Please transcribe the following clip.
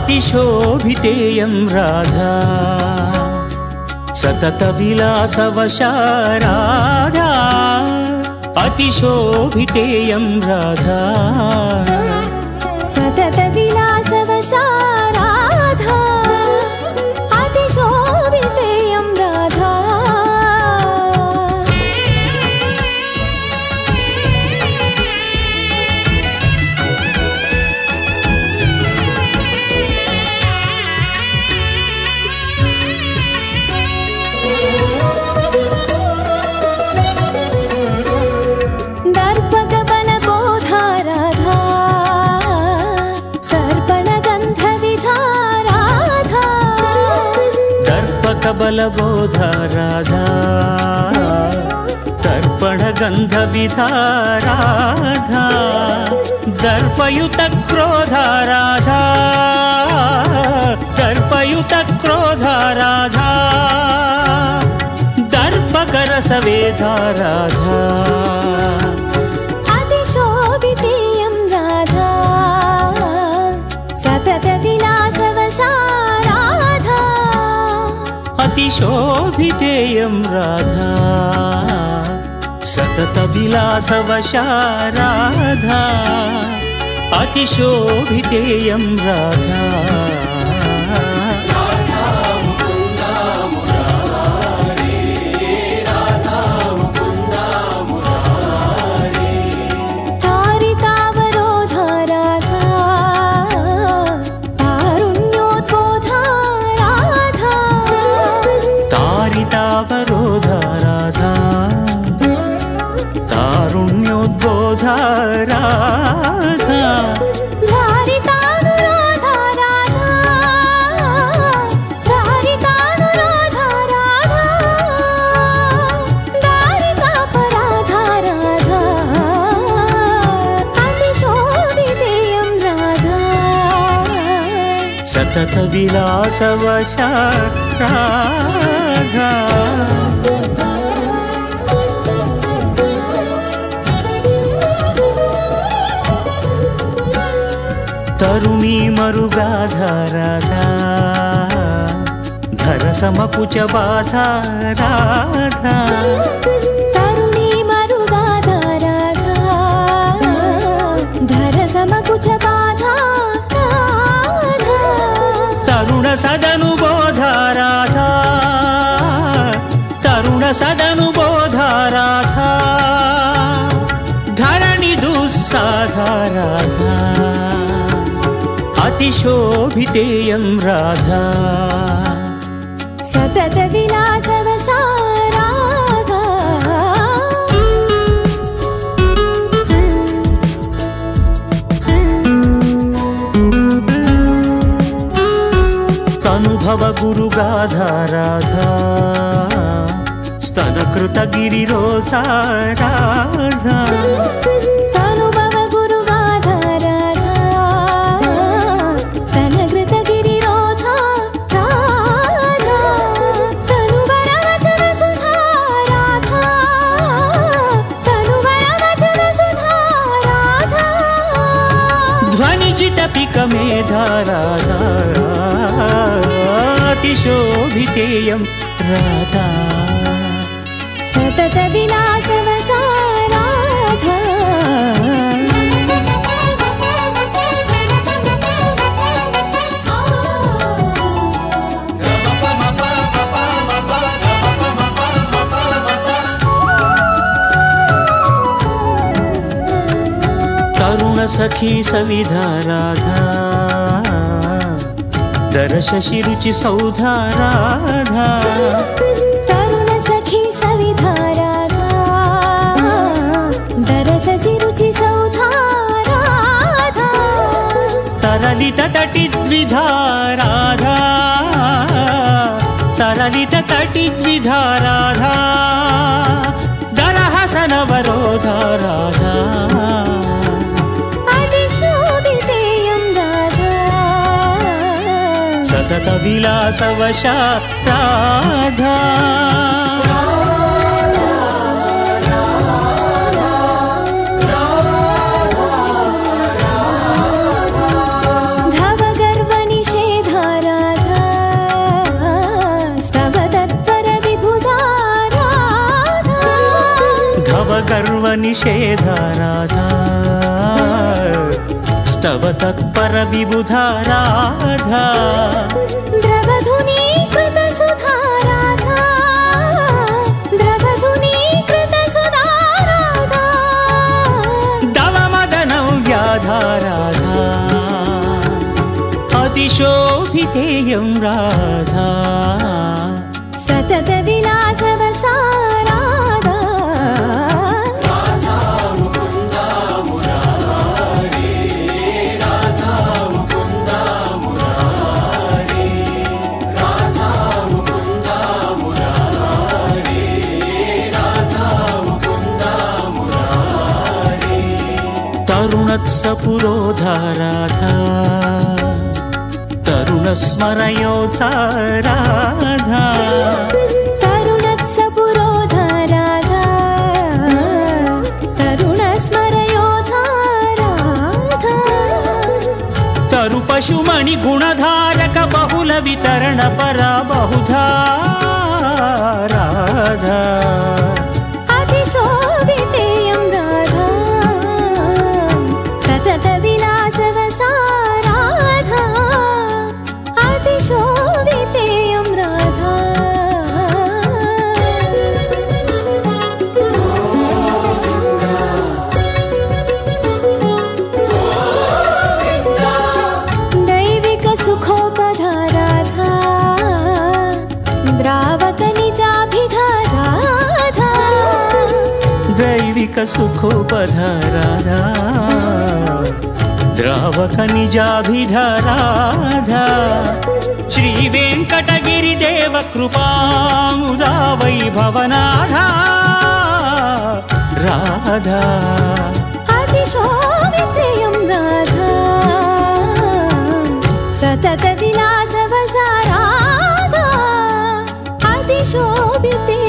अतिशोभितेयं राधा सतत विलासवशा राधा अतिशोभितेयं राधा सतत विलासवशा राधा अतिशोभितेयं राधा बलबोधा राधा तर्पण गंध विधा राधा दर्पयुत क्रोधा राधा दर्पयुत क्रोधा राधा दर्पकर सवेधा राधा अतिशोभितेयं राधा सतत विलासवशा अतिशोभितेयं राधा सतत विलासवशा राधा अतिशोभितेयं राधा तारितावरोधा राधा तारुण्योद्बोधा राधा धारितानुराधा राधा धारितानुराधा राधा धारितापराधा राधा अतिशोभितेयं राधा सतत विलासवशा राधा तरुणी मरुगाधा राधा धर समकुच बाधा राधा तरुणी मरुगाधा राधा धर समकुच बाधा राधा तरुण सदनुबोधा राधा तरुण सदनुबोधा राधा धरणि दुस्साधा राधा अतिशोभितेयं राधा सतत विलासवशा राधा तनुभव गुरुगाधा राधा स्तनकृत गिरिरोधा राधा तनुभव गुरुगाधा राधा स्तनकृत गिरिरोधा राधा तनुवर वचन सुधा राधा तनुवर वचन सुधा राधा ध्वनिजिटपिक मेधा राधा अतिशोभितेयं राधा सतत विलासवशा राधा तरुण सखी सविधा राधा दरश शिरुचि सौधा राधा तरुण सखी सविधा राधा दरस शिरुचि सौधा राधा तरलित तटिद्विधा राधा तरलित तटिद्विधा राधा दरहसनवरोधा राधा अतिशोभितेयं राधा सतत विलासवशा राधा धव गर्व निषेध निषेधा राधा स्तव तत्पर विबुधा राधा द्रवधुनीकृत सुधा राधा द्रवधुनीकृत सुधा राधा दव मदन व्याधा राधा अतिशोभितेयं राधा सतत विलासवसा राधा तरुणत्सपुरोधा राधा तरुणस्मरयोधा राधा तरुणत्सपुरोधा राधा तरुणस्मरयोधा राधा तरुपशुमणि गुणधारक बहुल वितरण परा बहुधा राधा अतिशोभितेयं राधा सतत विलासवसा राधा अतिशोभितेयं राधा दैविक सुखोपधा राधा द्रावक निजाभिधा राधा दैविक सुखोपधा राधा द्रावक निजाभिधा राधा श्री वेंकटगिरिदेव कृपामुदा वैभवनाधा राधा अतिशोभितेयं राधा सतत विलासवसा राधा अतिशोभितेयं